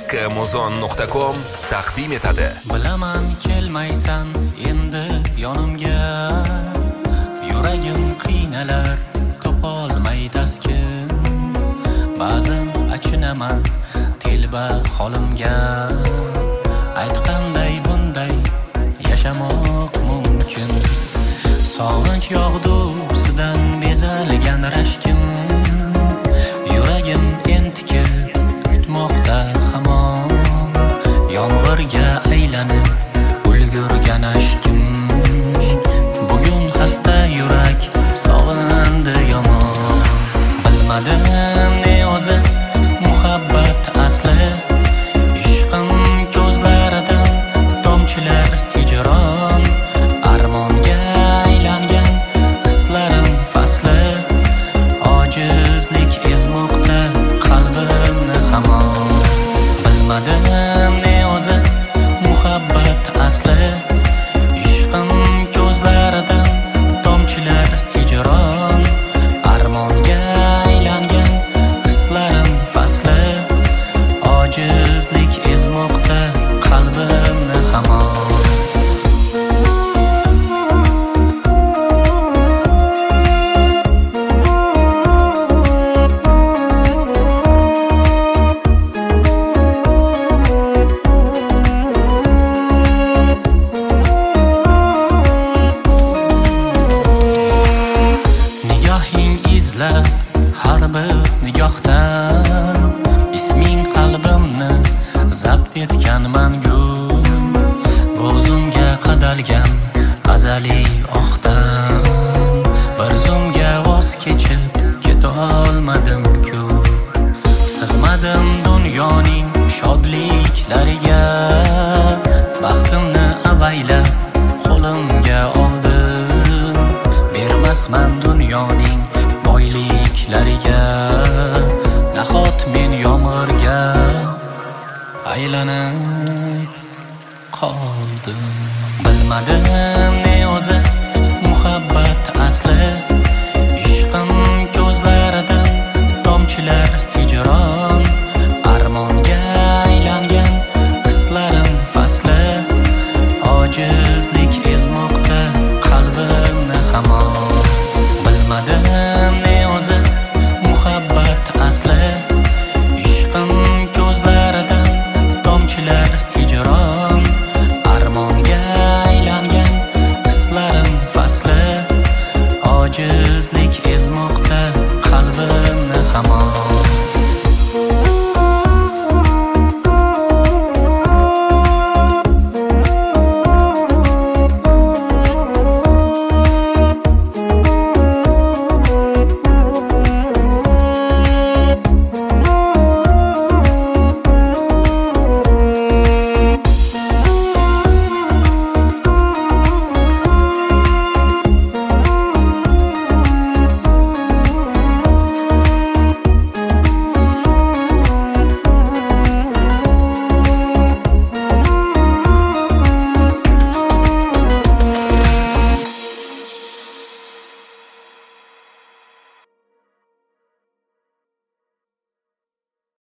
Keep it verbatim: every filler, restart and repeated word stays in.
Muzon nuqta com taqdim etadi. Bilaman kelmaysan endi yonimga, yuragim qiynalar topolmay taskin. Ba'zan achinaman telba holimga, aytqanday bunday yashamoq mumkin. Sog'inch yog'dusidan bezalgan rashkim, yuragim entikib kutmoqda hamon. Yomg'irga aylanib ulgurgan ashkim, bugun xasta yurak sog'indi yomon. Bilmadim ne o'zi muhabbat asli, ishqim ko'zlaridan tomchilar hijron. Armonga aylangan hislarim fasli, ojizlik ezmoqda qalbimni hamon. Bilmadim ne o'zi muhabbat asli, ishqim ko'zlaridan tomchilar hijron. Armonga aylangan hislarim fasli, ojizlik ezmoqda qalbimni hamon. Har bir nigohdan isming qalbimni zabt etgan mangu. O'zimga qadalgan azaliy oqdan bir zumga voz kechib keta olmadim-ku. Sig'madim dunyoning shodliklariga, baxtimni avaylab qo'limga oldim. Bermasman dunyoning boyliklariga, nahot men yomg'irga aylanib qoldim. Bilmadim ne o'zi